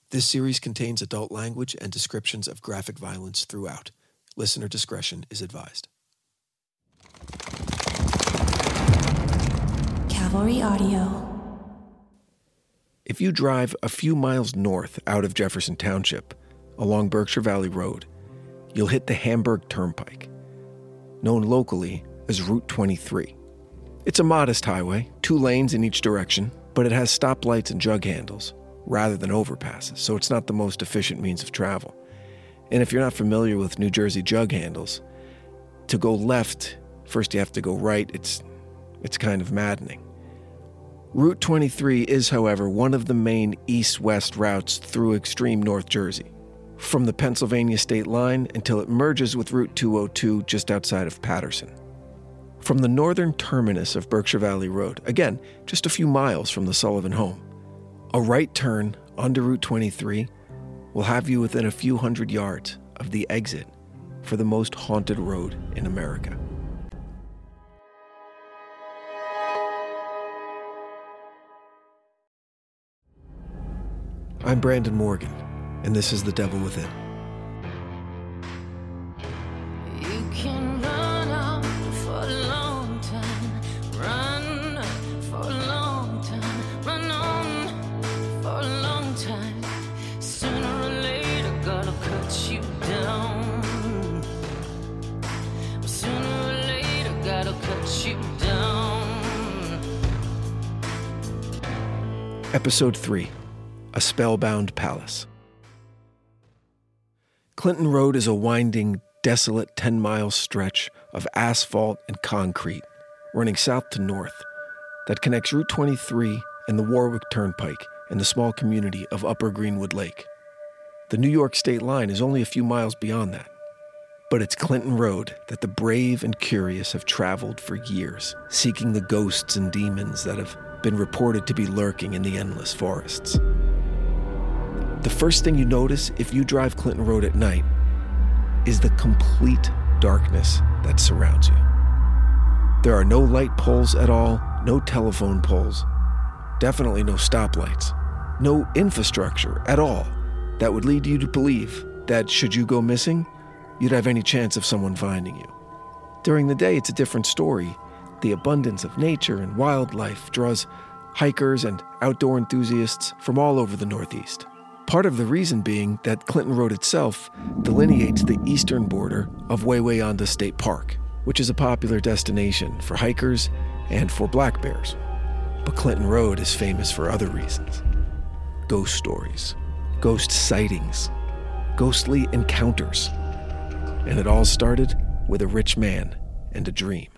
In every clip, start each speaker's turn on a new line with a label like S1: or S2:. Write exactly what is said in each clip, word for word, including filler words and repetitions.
S1: This series contains adult language and descriptions of graphic violence throughout. Listener discretion is advised.
S2: Cavalry Audio.
S1: If you drive a few miles north out of Jefferson Township, along Berkshire Valley Road, you'll hit the Hamburg Turnpike, known locally as Route twenty-three. It's a modest highway, two lanes in each direction, but it has stoplights and jug handles rather than overpasses, so it's not the most efficient means of travel. And if you're not familiar with New Jersey jug handles, to go left, first you have to go right. It's it's kind of maddening. Route twenty-three is, however, one of the main east-west routes through extreme North Jersey, from the Pennsylvania state line until it merges with Route two oh two just outside of Paterson. From the northern terminus of Berkshire Valley Road, again, just a few miles from the Sullivan home, a right turn onto Route twenty-three will have you within a few hundred yards of the exit for the most haunted road in America. I'm Brandon Morgan, and this is The Devil Within.
S3: You can run out for a long time, run for a long time, run on for a long time. Sooner or later, gotta cut you down. Sooner or later, gotta cut you down.
S1: Episode three. A Spellbound Palace. Clinton Road is a winding, desolate ten-mile stretch of asphalt and concrete running south to north that connects Route twenty-three and the Warwick Turnpike in the small community of Upper Greenwood Lake. The New York state line is only a few miles beyond that, but it's Clinton Road that the brave and curious have traveled for years, seeking the ghosts and demons that have been reported to be lurking in the endless forests. The first thing you notice if you drive Clinton Road at night is the complete darkness that surrounds you. There are no light poles at all, no telephone poles, definitely no stoplights, no infrastructure at all that would lead you to believe that should you go missing, you'd have any chance of someone finding you. During the day, it's a different story. The abundance of nature and wildlife draws hikers and outdoor enthusiasts from all over the Northeast. Part of the reason being that Clinton Road itself delineates the eastern border of Wawayanda State Park, which is a popular destination for hikers and for black bears. But Clinton Road is famous for other reasons. Ghost stories, ghost sightings, ghostly encounters. And it all started with a rich man and a dream.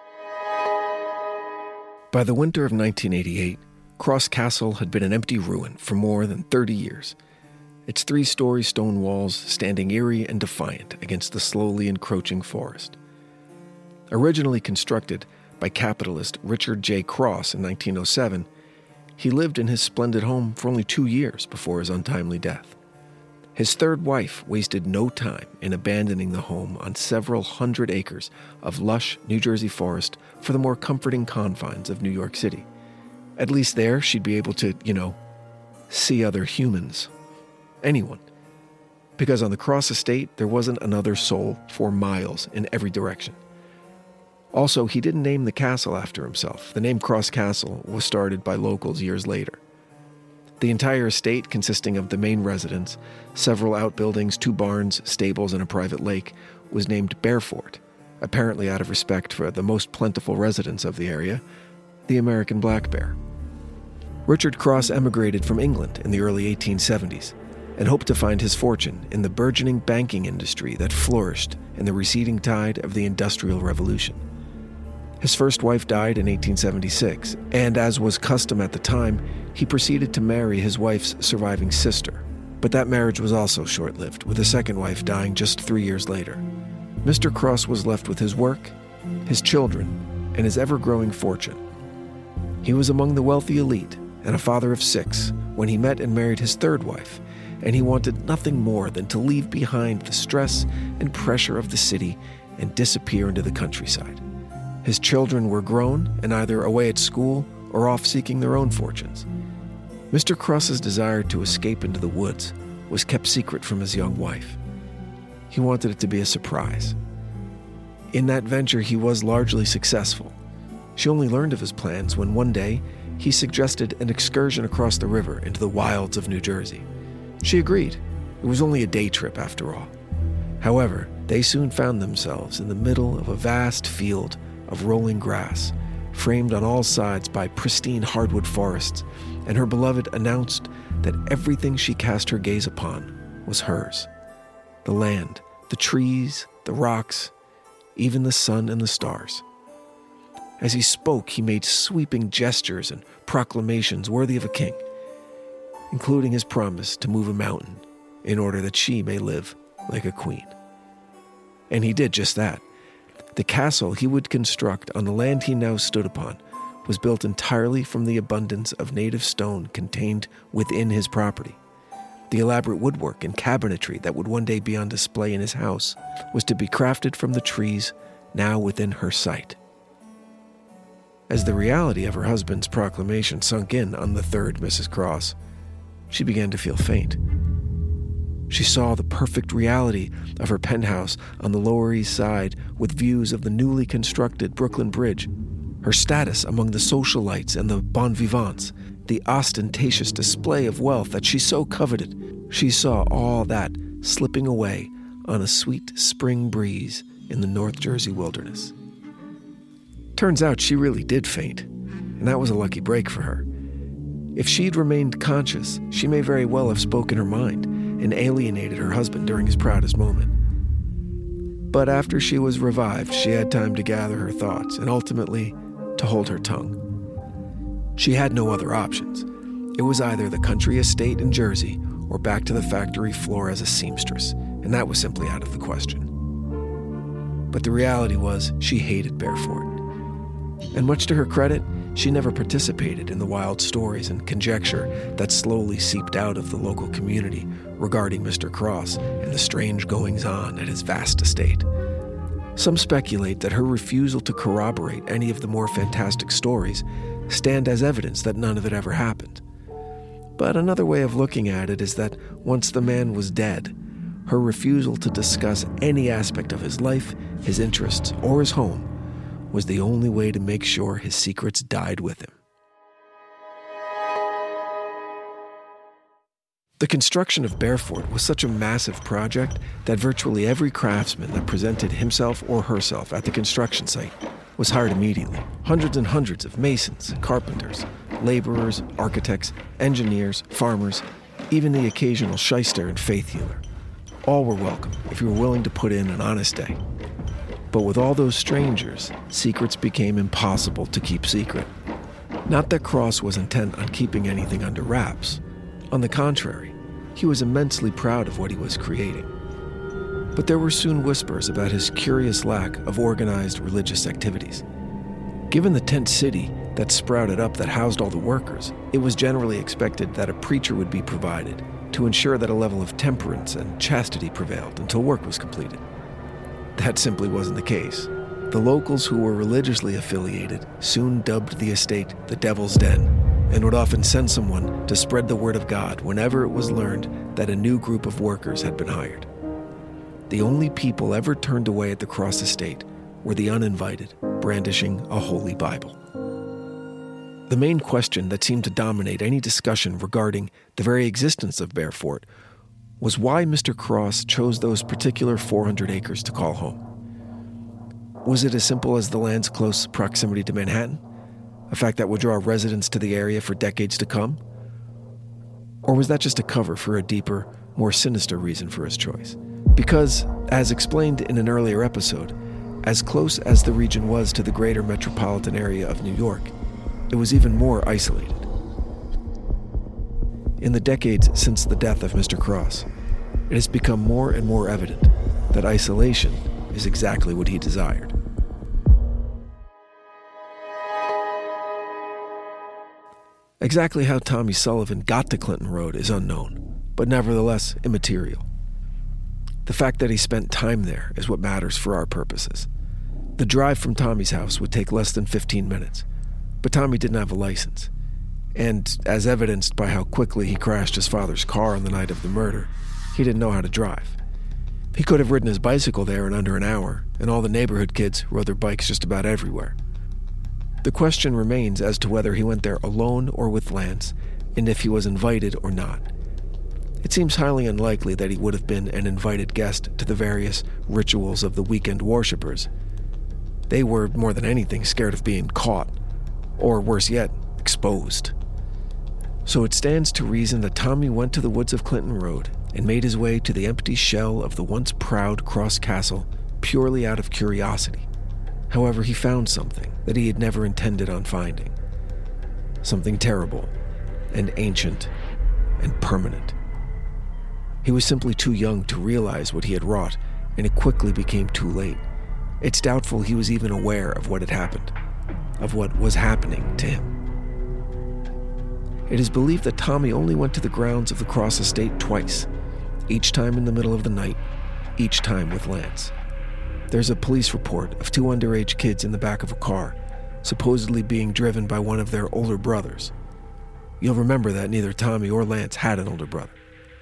S1: By the winter of nineteen eighty-eight, Cross Castle had been an empty ruin for more than thirty years, its three-story stone walls standing eerie and defiant against the slowly encroaching forest. Originally constructed by capitalist Richard J. Cross in nineteen oh seven, he lived in his splendid home for only two years before his untimely death. His third wife wasted no time in abandoning the home on several hundred acres of lush New Jersey forest for the more comforting confines of New York City. At least there, she'd be able to, you know, see other humans. Anyone. Because on the Cross estate, there wasn't another soul for miles in every direction. Also, he didn't name the castle after himself. The name Cross Castle was started by locals years later. The entire estate, consisting of the main residence, several outbuildings, two barns, stables, and a private lake, was named Bearfort, apparently out of respect for the most plentiful residents of the area, the American black bear. Richard Cross emigrated from England in the early eighteen seventies and hoped to find his fortune in the burgeoning banking industry that flourished in the receding tide of the Industrial Revolution. His first wife died in eighteen seventy-six, and as was custom at the time, he proceeded to marry his wife's surviving sister. But that marriage was also short-lived, with a second wife dying just three years later. Mister Cross was left with his work, his children, and his ever-growing fortune. He was among the wealthy elite and a father of six when he met and married his third wife, and he wanted nothing more than to leave behind the stress and pressure of the city and disappear into the countryside. His children were grown and either away at school or off seeking their own fortunes. Mister Cross's desire to escape into the woods was kept secret from his young wife. He wanted it to be a surprise. In that venture, he was largely successful. She only learned of his plans when one day he suggested an excursion across the river into the wilds of New Jersey. She agreed. It was only a day trip after all. However, they soon found themselves in the middle of a vast field of rolling grass, framed on all sides by pristine hardwood forests, and her beloved announced that everything she cast her gaze upon was hers. The land, the trees, the rocks, even the sun and the stars. As he spoke, he made sweeping gestures and proclamations worthy of a king, including his promise to move a mountain in order that she may live like a queen. And he did just that. The castle he would construct on the land he now stood upon was built entirely from the abundance of native stone contained within his property. The elaborate woodwork and cabinetry that would one day be on display in his house was to be crafted from the trees now within her sight. As the reality of her husband's proclamation sunk in on the third Missus Cross, she began to feel faint. She saw the perfect reality of her penthouse on the Lower East Side with views of the newly constructed Brooklyn Bridge, her status among the socialites and the bon vivants, the ostentatious display of wealth that she so coveted. She saw all that slipping away on a sweet spring breeze in the North Jersey wilderness. Turns out she really did faint, and that was a lucky break for her. If she'd remained conscious, she may very well have spoken her mind and alienated her husband during his proudest moment. But after she was revived, she had time to gather her thoughts and ultimately to hold her tongue. She had no other options. It was either the country estate in Jersey or back to the factory floor as a seamstress, and that was simply out of the question. But the reality was she hated Bearfort. And much to her credit, she never participated in the wild stories and conjecture that slowly seeped out of the local community regarding Mister Cross and the strange goings-on at his vast estate. Some speculate that her refusal to corroborate any of the more fantastic stories stand as evidence that none of it ever happened. But another way of looking at it is that once the man was dead, her refusal to discuss any aspect of his life, his interests, or his home was the only way to make sure his secrets died with him. The construction of Bearfort was such a massive project that virtually every craftsman that presented himself or herself at the construction site was hired immediately. Hundreds and hundreds of masons, carpenters, laborers, architects, engineers, farmers, even the occasional shyster and faith healer. All were welcome if you were willing to put in an honest day. But with all those strangers, secrets became impossible to keep secret. Not that Cross was intent on keeping anything under wraps. On the contrary, he was immensely proud of what he was creating. But there were soon whispers about his curious lack of organized religious activities. Given the tent city that sprouted up that housed all the workers, it was generally expected that a preacher would be provided to ensure that a level of temperance and chastity prevailed until work was completed. That simply wasn't the case. The locals who were religiously affiliated soon dubbed the estate the Devil's Den, and would often send someone to spread the word of God whenever it was learned that a new group of workers had been hired. The only people ever turned away at the Cross estate were the uninvited, brandishing a holy Bible. The main question that seemed to dominate any discussion regarding the very existence of Bearfort was why Mister Cross chose those particular four hundred acres to call home. Was it as simple as the land's close proximity to Manhattan, a fact that would draw residents to the area for decades to come? Or was that just a cover for a deeper, more sinister reason for his choice? Because, as explained in an earlier episode, as close as the region was to the greater metropolitan area of New York, it was even more isolated. In the decades since the death of Mister Cross, it has become more and more evident that isolation is exactly what he desired. Exactly how Tommy Sullivan got to Clinton Road is unknown, but nevertheless immaterial. The fact that he spent time there is what matters for our purposes. The drive from Tommy's house would take less than fifteen minutes, but Tommy didn't have a license. And as evidenced by how quickly he crashed his father's car on the night of the murder, he didn't know how to drive. He could have ridden his bicycle there in under an hour, and all the neighborhood kids rode their bikes just about everywhere. The question remains as to whether he went there alone or with Lance, and if he was invited or not. It seems highly unlikely that he would have been an invited guest to the various rituals of the weekend worshippers. They were, more than anything, scared of being caught, or worse yet, exposed. So it stands to reason that Tommy went to the woods of Clinton Road and made his way to the empty shell of the once proud Cross Castle purely out of curiosity. However, he found something that he had never intended on finding. Something terrible and ancient and permanent. He was simply too young to realize what he had wrought, and it quickly became too late. It's doubtful he was even aware of what had happened, of what was happening to him. It is believed that Tommy only went to the grounds of the Cross estate twice, each time in the middle of the night, each time with Lance. There's a police report of two underage kids in the back of a car, supposedly being driven by one of their older brothers. You'll remember that neither Tommy or Lance had an older brother.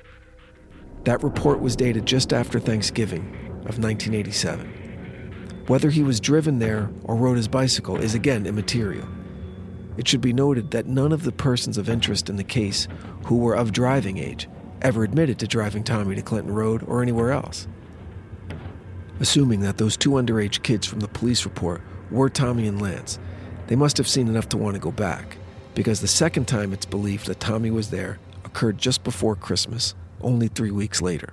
S1: That report was dated just after Thanksgiving of nineteen eighty-seven. Whether he was driven there or rode his bicycle is again immaterial. It should be noted that none of the persons of interest in the case who were of driving age ever admitted to driving Tommy to Clinton Road or anywhere else. Assuming that those two underage kids from the police report were Tommy and Lance, they must have seen enough to want to go back, because the second time it's believed that Tommy was there occurred just before Christmas, only three weeks later.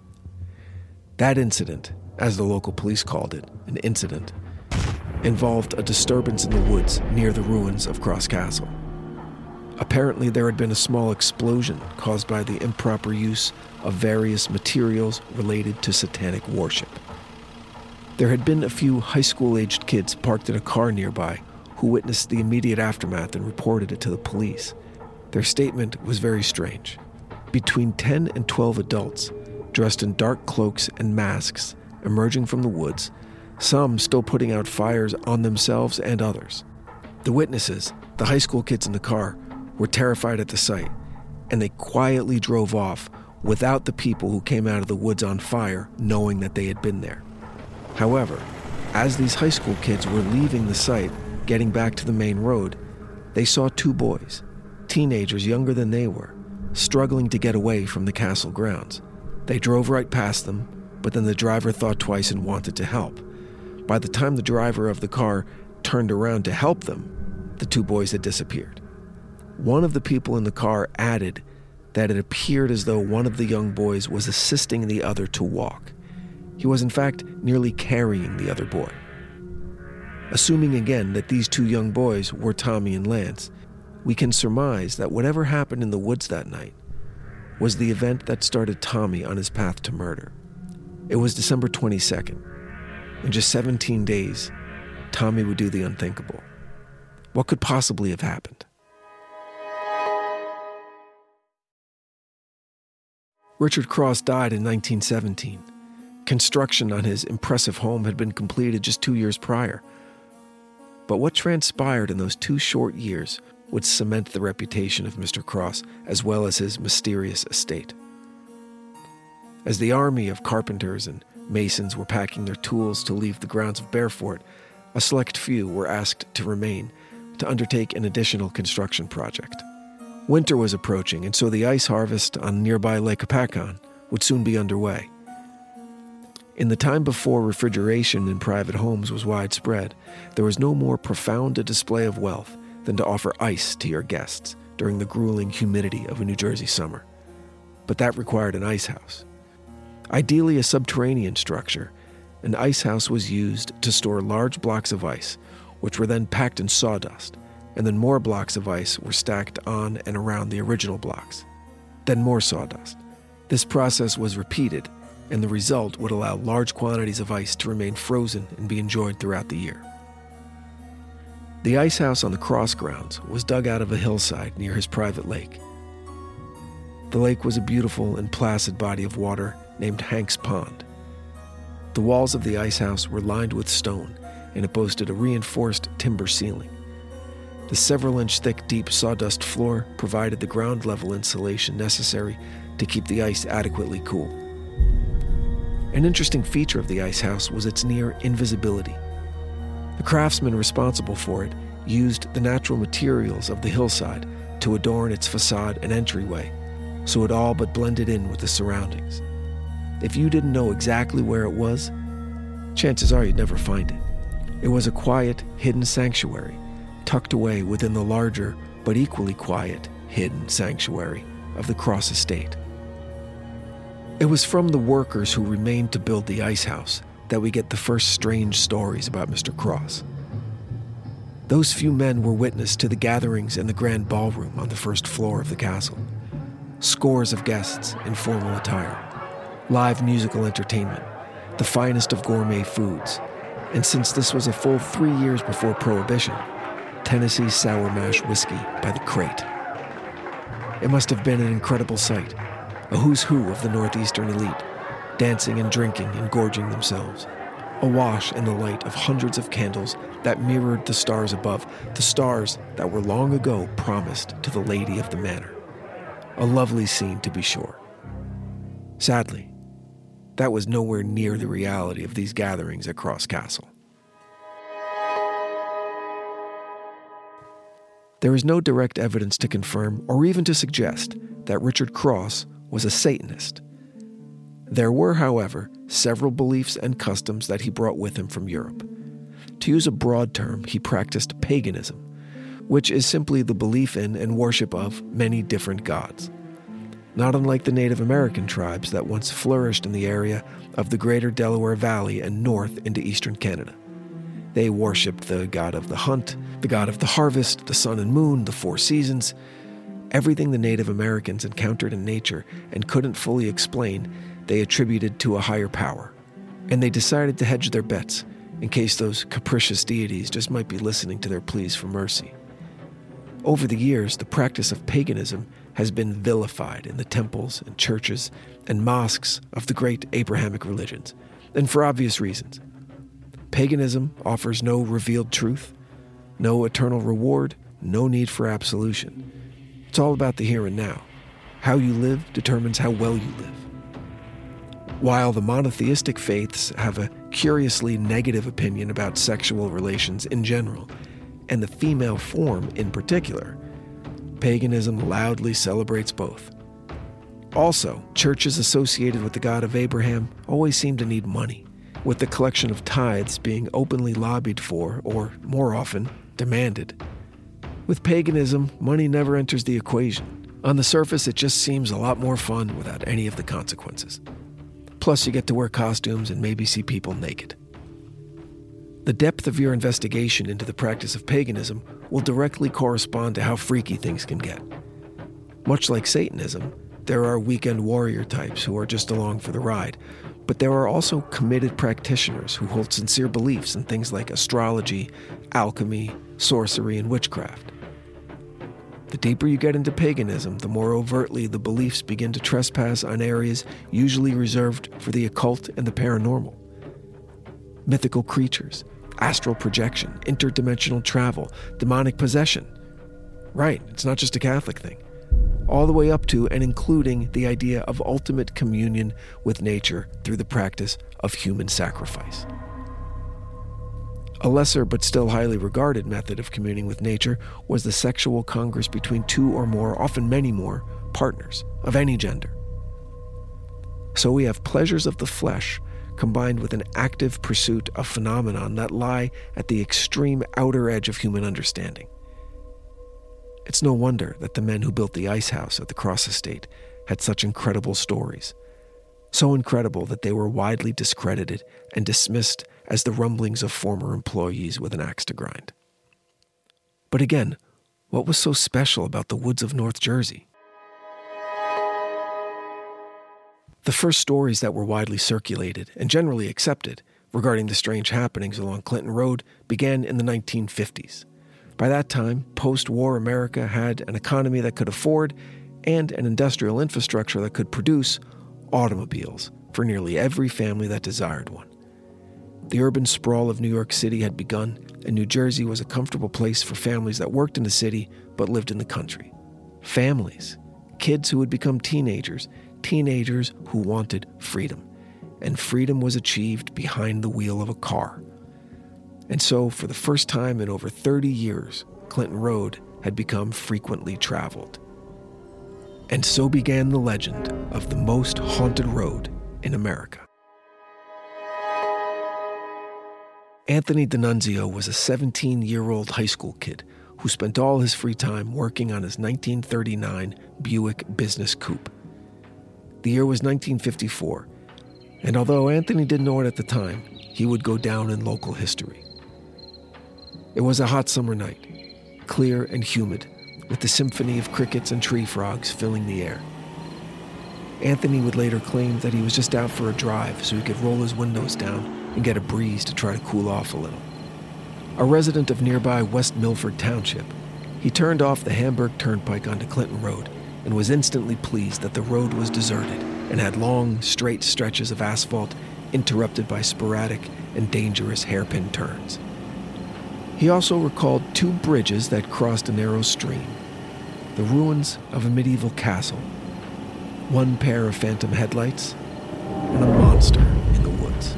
S1: That incident, as the local police called it, an incident, involved a disturbance in the woods near the ruins of Cross Castle. Apparently, there had been a small explosion caused by the improper use of various materials related to satanic worship. There had been a few high school-aged kids parked in a car nearby who witnessed the immediate aftermath and reported it to the police. Their statement was very strange. Between ten and twelve adults, dressed in dark cloaks and masks, emerging from the woods, some still putting out fires on themselves and others. The witnesses, the high school kids in the car, were terrified at the sight, and they quietly drove off without the people who came out of the woods on fire knowing that they had been there. However, as these high school kids were leaving the site, getting back to the main road, they saw two boys, teenagers younger than they were, struggling to get away from the castle grounds. They drove right past them, but then the driver thought twice and wanted to help. By the time the driver of the car turned around to help them, the two boys had disappeared. One of the people in the car added that it appeared as though one of the young boys was assisting the other to walk. He was in fact nearly carrying the other boy. Assuming again that these two young boys were Tommy and Lance, we can surmise that whatever happened in the woods that night was the event that started Tommy on his path to murder. It was December twenty-second. In just seventeen days, Tommy would do the unthinkable. What could possibly have happened? Richard Cross died in nineteen seventeen. Construction on his impressive home had been completed just two years prior. But what transpired in those two short years would cement the reputation of Mister Cross as well as his mysterious estate. As the army of carpenters and masons were packing their tools to leave the grounds of Bearfort, a select few were asked to remain to undertake an additional construction project. Winter was approaching, and so the ice harvest on nearby Lake Hopatcong would soon be underway. In the time before refrigeration in private homes was widespread, there was no more profound a display of wealth than to offer ice to your guests during the grueling humidity of a New Jersey summer. But that required an ice house. Ideally a subterranean structure, an ice house was used to store large blocks of ice, which were then packed in sawdust, and then more blocks of ice were stacked on and around the original blocks. Then more sawdust. This process was repeated, and the result would allow large quantities of ice to remain frozen and be enjoyed throughout the year. The ice house on the Cross grounds was dug out of a hillside near his private lake. The lake was a beautiful and placid body of water named Hank's Pond. The walls of the ice house were lined with stone, and it boasted a reinforced timber ceiling. The several-inch thick, deep sawdust floor provided the ground-level insulation necessary to keep the ice adequately cool. An interesting feature of the ice house was its near invisibility. The craftsmen responsible for it used the natural materials of the hillside to adorn its facade and entryway, so it all but blended in with the surroundings. If you didn't know exactly where it was, chances are you'd never find it. It was a quiet, hidden sanctuary, tucked away within the larger, but equally quiet, hidden sanctuary of the Cross Estate. It was from the workers who remained to build the ice house that we get the first strange stories about Mister Cross. Those few men were witness to the gatherings in the grand ballroom on the first floor of the castle. Scores of guests in formal attire, live musical entertainment, the finest of gourmet foods, and since this was a full three years before Prohibition, Tennessee Sour Mash whiskey by the crate. It must have been an incredible sight, a who's who of the Northeastern elite, dancing and drinking and gorging themselves, awash in the light of hundreds of candles that mirrored the stars above, the stars that were long ago promised to the lady of the manor. A lovely scene, to be sure. Sadly, that was nowhere near the reality of these gatherings at Cross Castle. There is no direct evidence to confirm or even to suggest that Richard Cross was a Satanist. There were, however, several beliefs and customs that he brought with him from Europe. To use a broad term, he practiced paganism, which is simply the belief in and worship of many different gods. Not unlike the Native American tribes that once flourished in the area of the greater Delaware Valley and north into eastern Canada. They worshipped the god of the hunt, the god of the harvest, the sun and moon, the four seasons. Everything the Native Americans encountered in nature and couldn't fully explain, they attributed to a higher power. And they decided to hedge their bets in case those capricious deities just might be listening to their pleas for mercy. Over the years, the practice of paganism has been vilified in the temples and churches and mosques of the great Abrahamic religions, and for obvious reasons. Paganism offers no revealed truth, no eternal reward, no need for absolution. It's all about the here and now. How you live determines how well you live. While the monotheistic faiths have a curiously negative opinion about sexual relations in general, and the female form in particular, paganism loudly celebrates both. Also, churches associated with the God of Abraham always seem to need money, with the collection of tithes being openly lobbied for, or more often, demanded. With paganism, money never enters the equation. On the surface, it just seems a lot more fun without any of the consequences. Plus, you get to wear costumes and maybe see people naked. The depth of your investigation into the practice of paganism will directly correspond to how freaky things can get. Much like Satanism, there are weekend warrior types who are just along for the ride, but there are also committed practitioners who hold sincere beliefs in things like astrology, alchemy, sorcery, and witchcraft. The deeper you get into paganism, the more overtly the beliefs begin to trespass on areas usually reserved for the occult and the paranormal. Mythical creatures, astral projection, interdimensional travel, demonic possession. Right, it's not just a Catholic thing. All the way up to and including the idea of ultimate communion with nature through the practice of human sacrifice. A lesser but still highly regarded method of communing with nature was the sexual congress between two or more, often many more, partners of any gender. So we have pleasures of the flesh combined with an active pursuit of phenomenon that lie at the extreme outer edge of human understanding. It's no wonder that the men who built the ice house at the Cross Estate had such incredible stories. So incredible that they were widely discredited and dismissed as the rumblings of former employees with an axe to grind. But again, what was so special about the woods of North Jersey? The first stories that were widely circulated and generally accepted regarding the strange happenings along Clinton Road began in the nineteen fifties. By that time, post-war America had an economy that could afford and an industrial infrastructure that could produce automobiles for nearly every family that desired one. The urban sprawl of New York City had begun, and New Jersey was a comfortable place for families that worked in the city but lived in the country. Families. Kids who would become teenagers. Teenagers who wanted freedom. And freedom was achieved behind the wheel of a car. And so, for the first time in over thirty years, Clinton Road had become frequently traveled. And so began the legend of the most haunted road in America. Anthony D'Annunzio was a seventeen-year-old high school kid who spent all his free time working on his nineteen thirty-nine Buick Business Coupe. The year was nineteen fifty-four, and although Anthony didn't know it at the time, he would go down in local history. It was a hot summer night, clear and humid, with the symphony of crickets and tree frogs filling the air. Anthony would later claim that he was just out for a drive so he could roll his windows down and get a breeze to try to cool off a little. A resident of nearby West Milford Township, he turned off the Hamburg Turnpike onto Clinton Road and was instantly pleased that the road was deserted and had long, straight stretches of asphalt interrupted by sporadic and dangerous hairpin turns. He also recalled two bridges that crossed a narrow stream, the ruins of a medieval castle, one pair of phantom headlights, and a monster in the woods.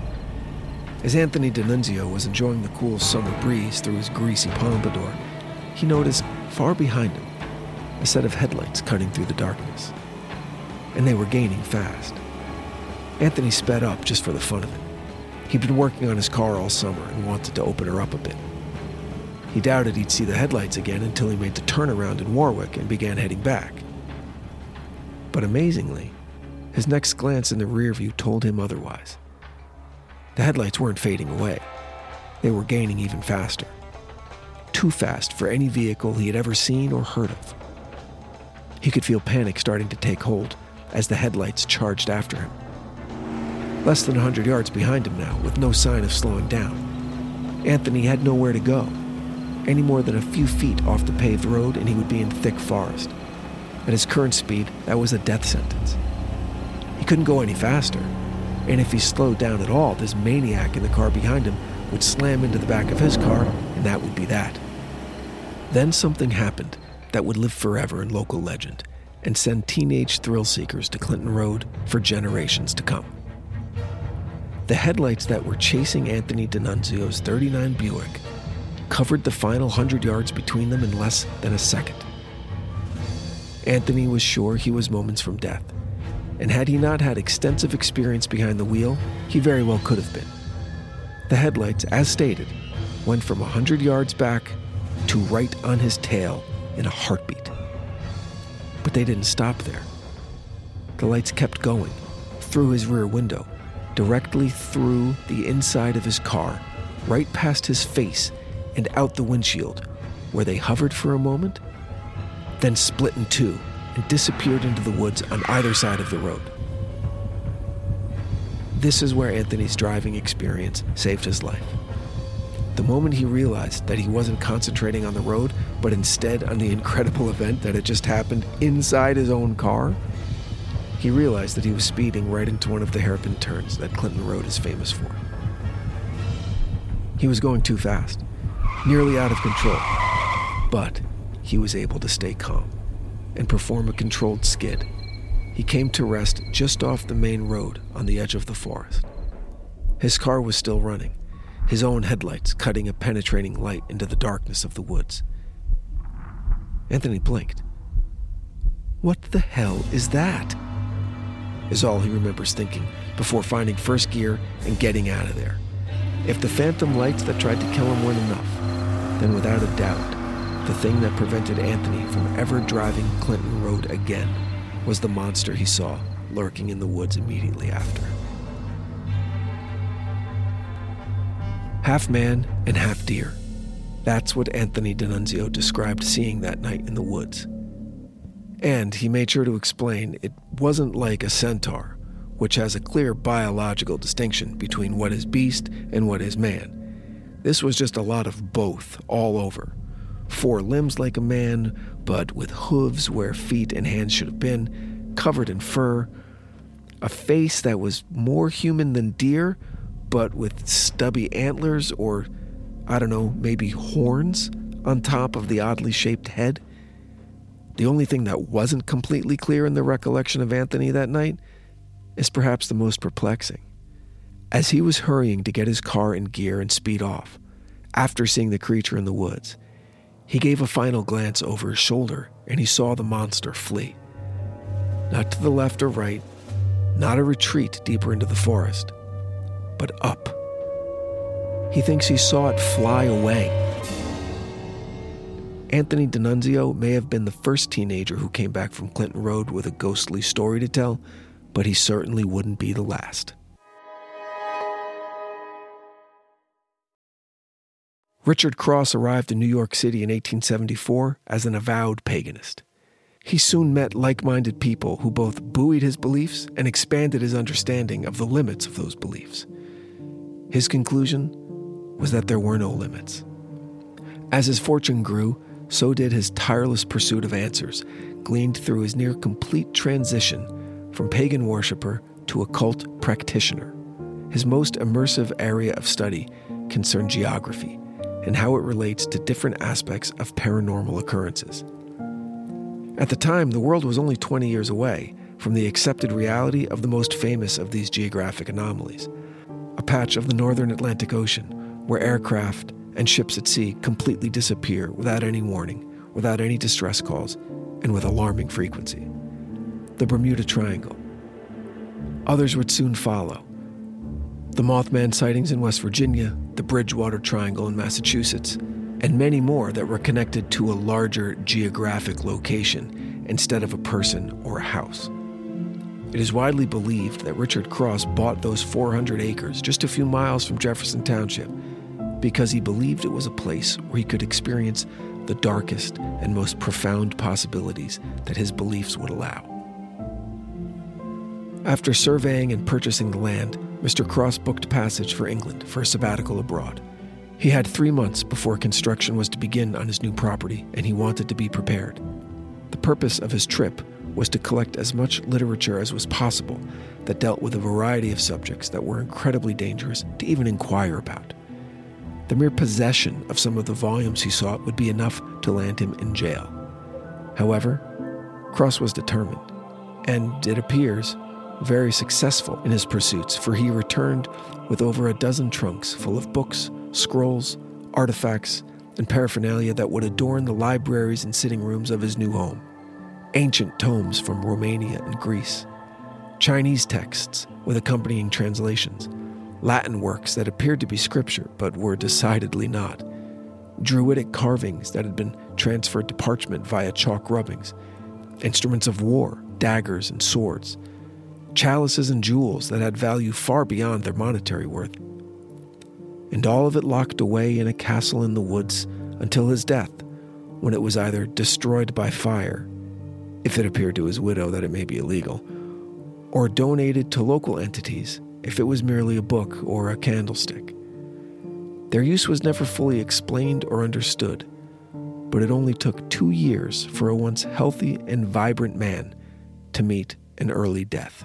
S1: As Anthony D'Annunzio was enjoying the cool summer breeze through his greasy pompadour, he noticed far behind him a set of headlights cutting through the darkness, and they were gaining fast. Anthony sped up just for the fun of it. He'd been working on his car all summer and wanted to open her up a bit. He doubted he'd see the headlights again until he made the turnaround in Warwick and began heading back. But amazingly, his next glance in the rear view told him otherwise. The headlights weren't fading away. They were gaining even faster. Too fast for any vehicle he had ever seen or heard of. He could feel panic starting to take hold as the headlights charged after him. Less than a hundred yards behind him now, with no sign of slowing down. Anthony had nowhere to go. Any more than a few feet off the paved road and he would be in thick forest. At his current speed, that was a death sentence. He couldn't go any faster, and if he slowed down at all, this maniac in the car behind him would slam into the back of his car, and that would be that. Then something happened that would live forever in local legend and send teenage thrill-seekers to Clinton Road for generations to come. The headlights that were chasing Anthony D'Annunzio's thirty-nine Buick covered the final hundred yards between them in less than a second. Anthony was sure he was moments from death, and had he not had extensive experience behind the wheel, he very well could have been. The headlights, as stated, went from a hundred yards back to right on his tail in a heartbeat. But they didn't stop there. The lights kept going, through his rear window, directly through the inside of his car, right past his face and out the windshield, where they hovered for a moment, then split in two and disappeared into the woods on either side of the road. This is where Anthony's driving experience saved his life. The moment he realized that he wasn't concentrating on the road, but instead on the incredible event that had just happened inside his own car, he realized that he was speeding right into one of the hairpin turns that Clinton Road is famous for. He was going too fast, nearly out of control, but he was able to stay calm and perform a controlled skid. He came to rest just off the main road on the edge of the forest. His car was still running, his own headlights cutting a penetrating light into the darkness of the woods. Anthony blinked. What the hell is that? Is all he remembers thinking before finding first gear and getting out of there. If the phantom lights that tried to kill him weren't enough, then without a doubt, the thing that prevented Anthony from ever driving Clinton Road again was the monster he saw lurking in the woods immediately after. Half man and half deer. That's what Anthony D'Annunzio described seeing that night in the woods. And he made sure to explain it wasn't like a centaur, which has a clear biological distinction between what is beast and what is man. This was just a lot of both all over. Four limbs like a man, but with hooves where feet and hands should have been, covered in fur. A face that was more human than deer, but with stubby antlers or, I don't know, maybe horns on top of the oddly shaped head. The only thing that wasn't completely clear in the recollection of Anthony that night is perhaps the most perplexing. As he was hurrying to get his car in gear and speed off, after seeing the creature in the woods, he gave a final glance over his shoulder and he saw the monster flee. Not to the left or right, not a retreat deeper into the forest, but up. He thinks he saw it fly away. Anthony D'Annunzio may have been the first teenager who came back from Clinton Road with a ghostly story to tell, but he certainly wouldn't be the last. Richard Cross arrived in New York City in eighteen seventy-four as an avowed paganist. He soon met like-minded people who both buoyed his beliefs and expanded his understanding of the limits of those beliefs. His conclusion was that there were no limits. As his fortune grew, so did his tireless pursuit of answers, gleaned through his near-complete transition from pagan worshiper to occult practitioner. His most immersive area of study concerned geography and how it relates to different aspects of paranormal occurrences. At the time, the world was only twenty years away from the accepted reality of the most famous of these geographic anomalies, a patch of the northern Atlantic Ocean where aircraft and ships at sea completely disappear without any warning, without any distress calls, and with alarming frequency. The Bermuda Triangle. Others would soon follow. The Mothman sightings in West Virginia, the Bridgewater Triangle in Massachusetts, and many more that were connected to a larger geographic location instead of a person or a house. It is widely believed that Richard Cross bought those four hundred acres just a few miles from Jefferson Township because he believed it was a place where he could experience the darkest and most profound possibilities that his beliefs would allow. After surveying and purchasing the land, Mister Cross booked passage for England for a sabbatical abroad. He had three months before construction was to begin on his new property, and he wanted to be prepared. The purpose of his trip was to collect as much literature as was possible that dealt with a variety of subjects that were incredibly dangerous to even inquire about. The mere possession of some of the volumes he sought would be enough to land him in jail. However, Cross was determined, and, it appears, very successful in his pursuits, for he returned with over a dozen trunks full of books, scrolls, artifacts, and paraphernalia that would adorn the libraries and sitting rooms of his new home. Ancient tomes from Romania and Greece, Chinese texts with accompanying translations, Latin works that appeared to be scripture but were decidedly not, Druidic carvings that had been transferred to parchment via chalk rubbings, instruments of war, daggers and swords, chalices and jewels that had value far beyond their monetary worth, and all of it locked away in a castle in the woods until his death, when it was either destroyed by fire, if it appeared to his widow that it may be illegal, or donated to local entities if it was merely a book or a candlestick. Their use was never fully explained or understood, but it only took two years for a once healthy and vibrant man to meet an early death.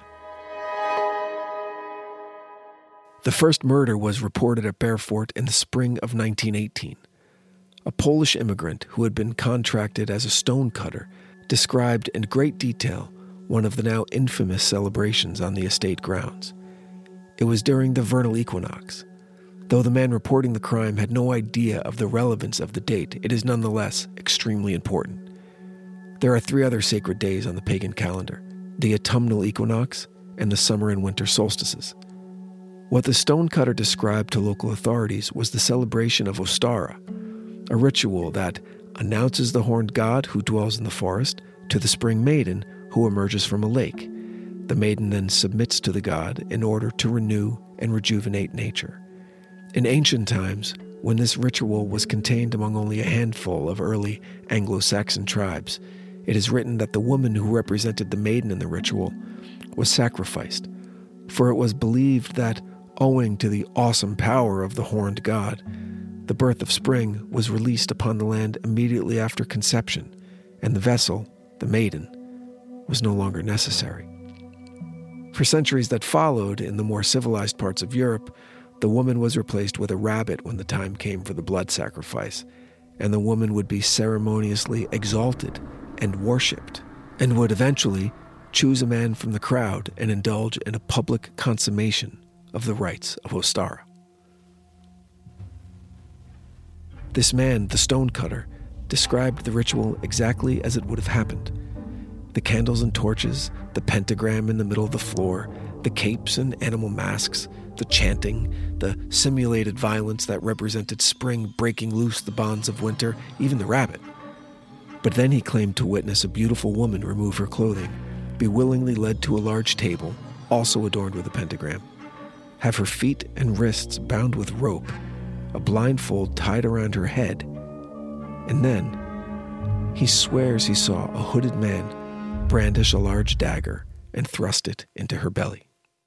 S1: The first murder was reported at Beaufort in the spring of nineteen eighteen. A Polish immigrant who had been contracted as a stonecutter described in great detail one of the now infamous celebrations on the estate grounds. It was during the vernal equinox. Though the man reporting the crime had no idea of the relevance of the date, it is nonetheless extremely important. There are three other sacred days on the pagan calendar: the autumnal equinox and the summer and winter solstices. What the stonecutter described to local authorities was the celebration of Ostara, a ritual that announces the horned god who dwells in the forest to the spring maiden who emerges from a lake. The maiden then submits to the god in order to renew and rejuvenate nature. In ancient times, when this ritual was contained among only a handful of early Anglo-Saxon tribes, it is written that the woman who represented the maiden in the ritual was sacrificed, for it was believed that, owing to the awesome power of the horned god, the birth of spring was released upon the land immediately after conception, and the vessel, the maiden, was no longer necessary. For centuries that followed in the more civilized parts of Europe, The woman was replaced with a rabbit when the time came for the blood sacrifice, and the woman would be ceremoniously exalted and worshipped, and would eventually choose a man from the crowd and indulge in a public consummation of the rites of Ostara. This man, the stonecutter, described the ritual exactly as it would have happened. The candles and torches, the pentagram in the middle of the floor, the capes and animal masks, the chanting, the simulated violence that represented spring breaking loose the bonds of winter, even the rabbit. But then he claimed to witness a beautiful woman remove her clothing, be willingly led to a large table, also adorned with a pentagram, have her feet and wrists bound with rope, a blindfold tied around her head, and then he swears he saw a hooded man brandish a large dagger and thrust it into her belly.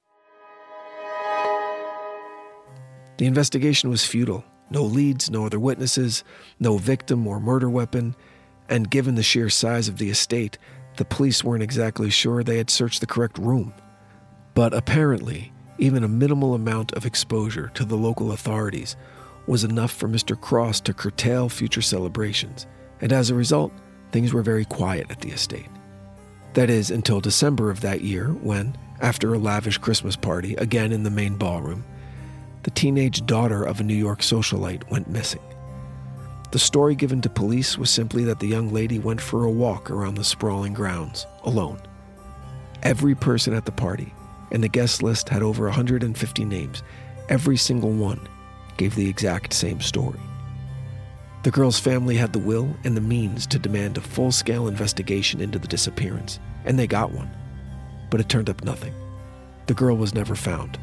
S1: The investigation was futile. No leads, no other witnesses, no victim or murder weapon, and given the sheer size of the estate, the police weren't exactly sure they had searched the correct room. But apparently, even a minimal amount of exposure to the local authorities was enough for Mister Cross to curtail future celebrations, and as a result, things were very quiet at the estate. That is, until December of that year when, after a lavish Christmas party, again in the main ballroom, the teenage daughter of a New York socialite went missing. The story given to police was simply that the young lady went for a walk around the sprawling grounds, alone. Every person at the party, and the guest list had over one hundred fifty names, every single one gave the exact same story. The girl's family had the will and the means to demand a full-scale investigation into the disappearance, and they got one. But it turned up nothing. The girl was never found.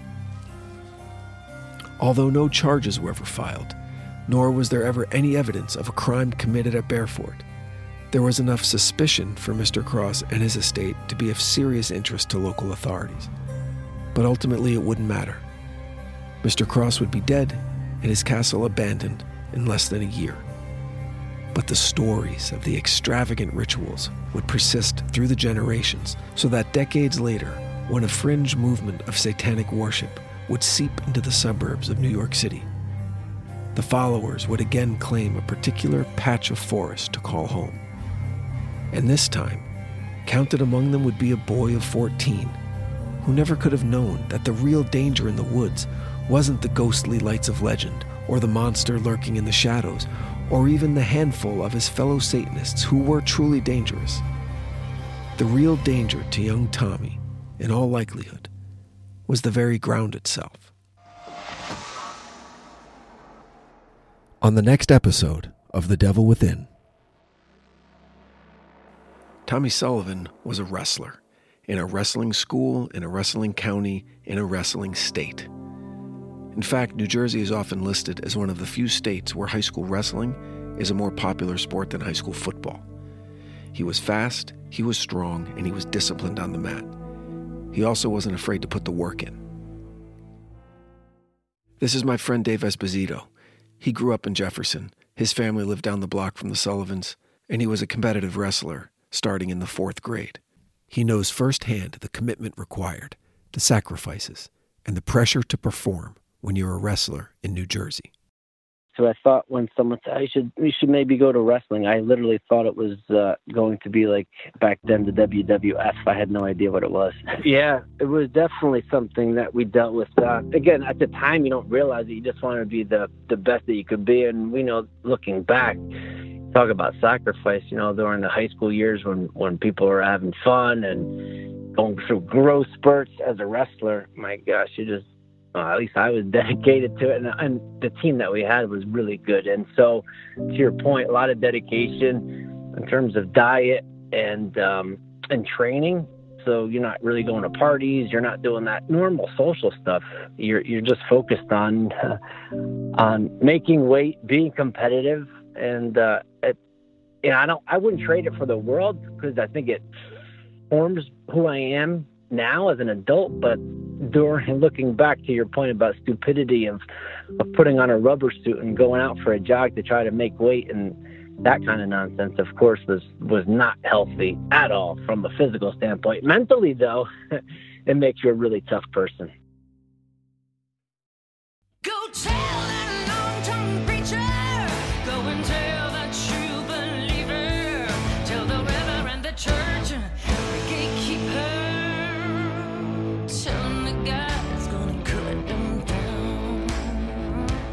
S1: Although no charges were ever filed, nor was there ever any evidence of a crime committed at Bearfort, there was enough suspicion for Mister Cross and his estate to be of serious interest to local authorities. But ultimately it wouldn't matter. Mister Cross would be dead and his castle abandoned in less than a year. But the stories of the extravagant rituals would persist through the generations, so that decades later, when a fringe movement of satanic worship would seep into the suburbs of New York City, the followers would again claim a particular patch of forest to call home. And this time, counted among them would be a boy of fourteen, who never could have known that the real danger in the woods wasn't the ghostly lights of legend, or the monster lurking in the shadows, or even the handful of his fellow Satanists who were truly dangerous. The real danger to young Tommy, in all likelihood, was the very ground itself. On the next episode of The Devil Within. Tommy Sullivan was a wrestler, in a wrestling school, in a wrestling county, in a wrestling state. In fact, New Jersey is often listed as one of the few states where high school wrestling is a more popular sport than high school football. He was fast, he was strong, and he was disciplined on the mat. He also wasn't afraid to put the work in. This is my friend Dave Esposito. He grew up in Jefferson. His family lived down the block from the Sullivans, and he was a competitive wrestler starting in the fourth grade. He knows firsthand the commitment required, the sacrifices, and the pressure to perform when you're a wrestler in New Jersey.
S2: So I thought when someone said, I should, we should maybe go to wrestling, I literally thought it was uh, going to be like back then the W W F. I had no idea what it was. Yeah, it was definitely something that we dealt with. Uh, again, at the time, you don't realize it. You just want to be the, the best that you could be. And we know, looking back, talk about sacrifice, you know, during the high school years when, when people are having fun and going through growth spurts as a wrestler, my gosh, you just, Uh, at least I was dedicated to it, and, and the team that we had was really good. And so, to your point, a lot of dedication in terms of diet and um, and training. So you're not really going to parties, you're not doing that normal social stuff. You're you're just focused on uh, on making weight, being competitive, and uh, it, you know, I don't I wouldn't trade it for the world because I think it forms who I am now as an adult, but during looking back to your point about stupidity of, of putting on a rubber suit and going out for a jog to try to make weight and that kind of nonsense, of course, was, was not healthy at all from a physical standpoint. Mentally, though, it makes you a really tough person.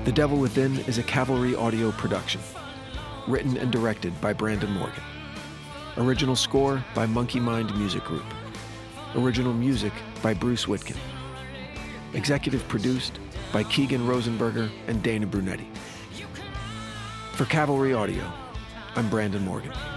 S1: The Devil Within is a Cavalry Audio production. Written and directed by Brandon Morgan. Original score by Monkey Mind Music Group. Original music by Bruce Whitkin. Executive produced by Keegan Rosenberger and Dana Brunetti. For Cavalry Audio, I'm Brandon Morgan.